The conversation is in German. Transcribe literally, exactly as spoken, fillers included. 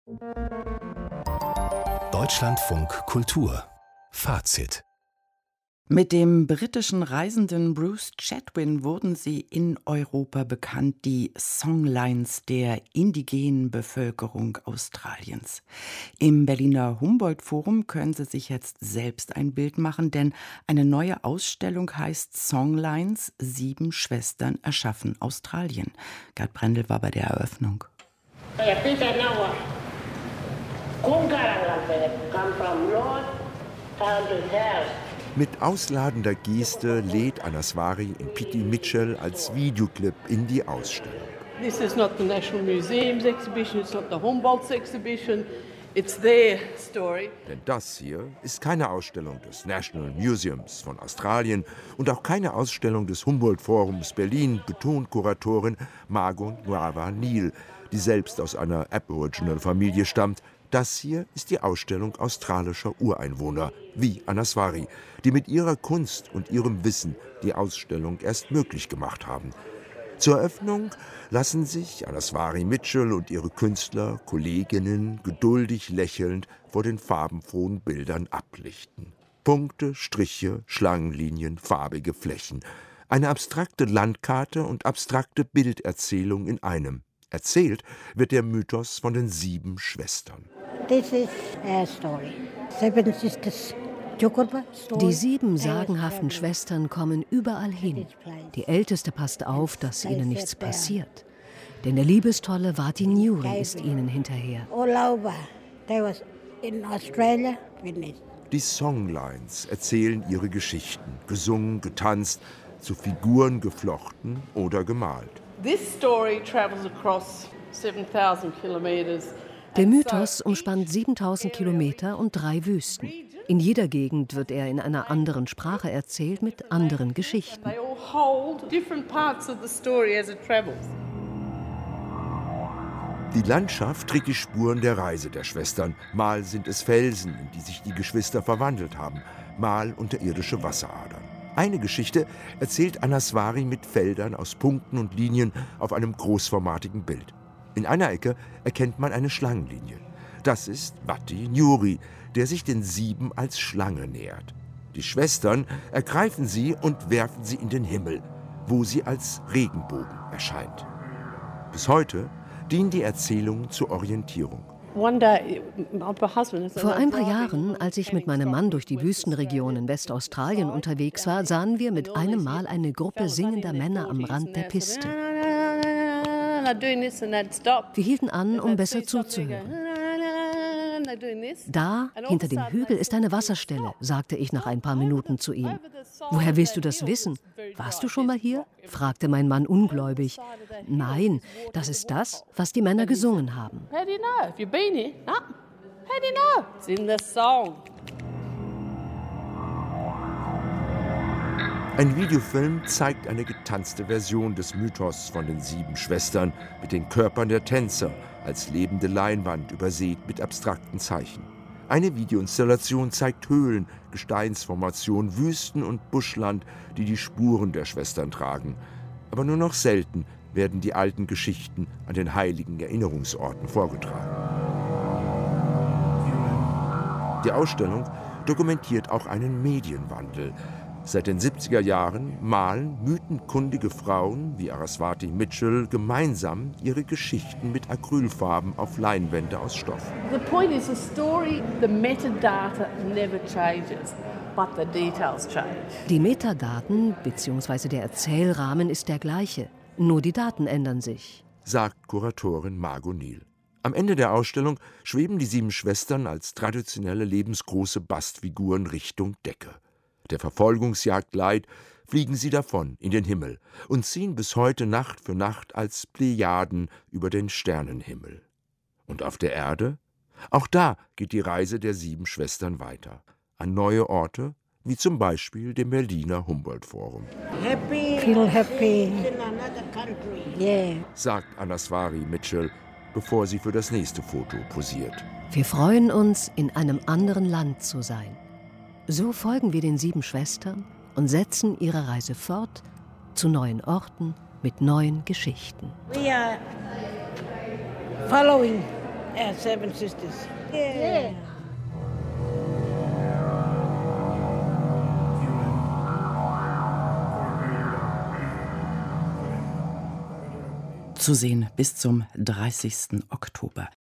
Deutschlandfunk Kultur Fazit. Mit dem britischen Reisenden Bruce Chatwin wurden sie in Europa bekannt, die Songlines der indigenen Bevölkerung Australiens. Im Berliner Humboldt-Forum können Sie sich jetzt selbst ein Bild machen, denn eine neue Ausstellung heißt Songlines, sieben Schwestern erschaffen Australien. Gerd Brendel war bei der Eröffnung. Mit ausladender Geste lädt Anaswari Mpiti Mitchell als Videoclip in die Ausstellung. This is not the National Museum's exhibition, it's not the Humboldt's exhibition, it's their story. Denn das hier ist keine Ausstellung des National Museums von Australien und auch keine Ausstellung des Humboldt-Forums Berlin, betont Kuratorin Margot Nguava-Neal, die selbst aus einer Aboriginal-Familie stammt. Das hier ist die Ausstellung australischer Ureinwohner, wie Anaswari, die mit ihrer Kunst und ihrem Wissen die Ausstellung erst möglich gemacht haben. Zur Eröffnung lassen sich Anaswari Mitchell und ihre Künstler, Kolleginnen geduldig lächelnd vor den farbenfrohen Bildern ablichten. Punkte, Striche, Schlangenlinien, farbige Flächen. Eine abstrakte Landkarte und abstrakte Bilderzählung in einem. Erzählt wird der Mythos von den sieben Schwestern. This is our story. Seven sisters. Die sieben sagenhaften Schwestern kommen überall hin. Die älteste passt auf, dass ihnen nichts passiert. Denn der liebestolle Wati Newry ist ihnen hinterher. Die Songlines erzählen ihre Geschichten, gesungen, getanzt, zu Figuren geflochten oder gemalt. This story travels across seven thousand kilometers. Der Mythos umspannt siebentausend Kilometer und drei Wüsten. In jeder Gegend wird er in einer anderen Sprache erzählt, mit anderen Geschichten. They all hold different parts of the story as it travels. Die Landschaft trägt die Spuren der Reise der Schwestern. Mal sind es Felsen, in die sich die Geschwister verwandelt haben, mal unterirdische Wasseradern. Eine Geschichte erzählt Anaswari mit Feldern aus Punkten und Linien auf einem großformatigen Bild. In einer Ecke erkennt man eine Schlangenlinie. Das ist Wati Newry, der sich den Sieben als Schlange nähert. Die Schwestern ergreifen sie und werfen sie in den Himmel, wo sie als Regenbogen erscheint. Bis heute dienen die Erzählungen zur Orientierung. Vor ein paar Jahren, als ich mit meinem Mann durch die Wüstenregion in Westaustralien unterwegs war, sahen wir mit einem Mal eine Gruppe singender Männer am Rand der Piste. Wir hielten an, um besser zuzuhören. Da, hinter dem Hügel, ist eine Wasserstelle, sagte ich nach ein paar Minuten zu ihm. Woher willst du das wissen? Warst du schon mal hier? Fragte mein Mann ungläubig. Nein, das ist das, was die Männer gesungen haben. Ein Videofilm zeigt eine getanzte Version des Mythos von den sieben Schwestern mit den Körpern der Tänzer als lebende Leinwand übersät mit abstrakten Zeichen. Eine Videoinstallation zeigt Höhlen, Gesteinsformationen, Wüsten und Buschland, die die Spuren der Schwestern tragen. Aber nur noch selten werden die alten Geschichten an den heiligen Erinnerungsorten vorgetragen. Die Ausstellung dokumentiert auch einen Medienwandel. Seit den siebziger Jahren malen mythenkundige Frauen wie Anaswari Mitchell gemeinsam ihre Geschichten mit Acrylfarben auf Leinwände aus Stoff. The point is the story, the metadata never changes, but the details change. Die Metadaten bzw. der Erzählrahmen ist der gleiche, nur die Daten ändern sich, sagt Kuratorin Margot Neal. Am Ende der Ausstellung schweben die sieben Schwestern als traditionelle lebensgroße Bastfiguren Richtung Decke. Der Verfolgungsjagd leid, fliegen sie davon in den Himmel und ziehen bis heute Nacht für Nacht als Plejaden über den Sternenhimmel. Und auf der Erde? Auch da geht die Reise der sieben Schwestern weiter. An neue Orte, wie zum Beispiel dem Berliner Humboldt-Forum. Happy, feel happy. Yeah. Sagt Anaswari Mitchell, bevor sie für das nächste Foto posiert. Wir freuen uns, in einem anderen Land zu sein. So folgen wir den sieben Schwestern und setzen ihre Reise fort zu neuen Orten mit neuen Geschichten. We are following Yeah, Seven Sisters. Yeah. Zu sehen bis zum dreißigsten Oktober.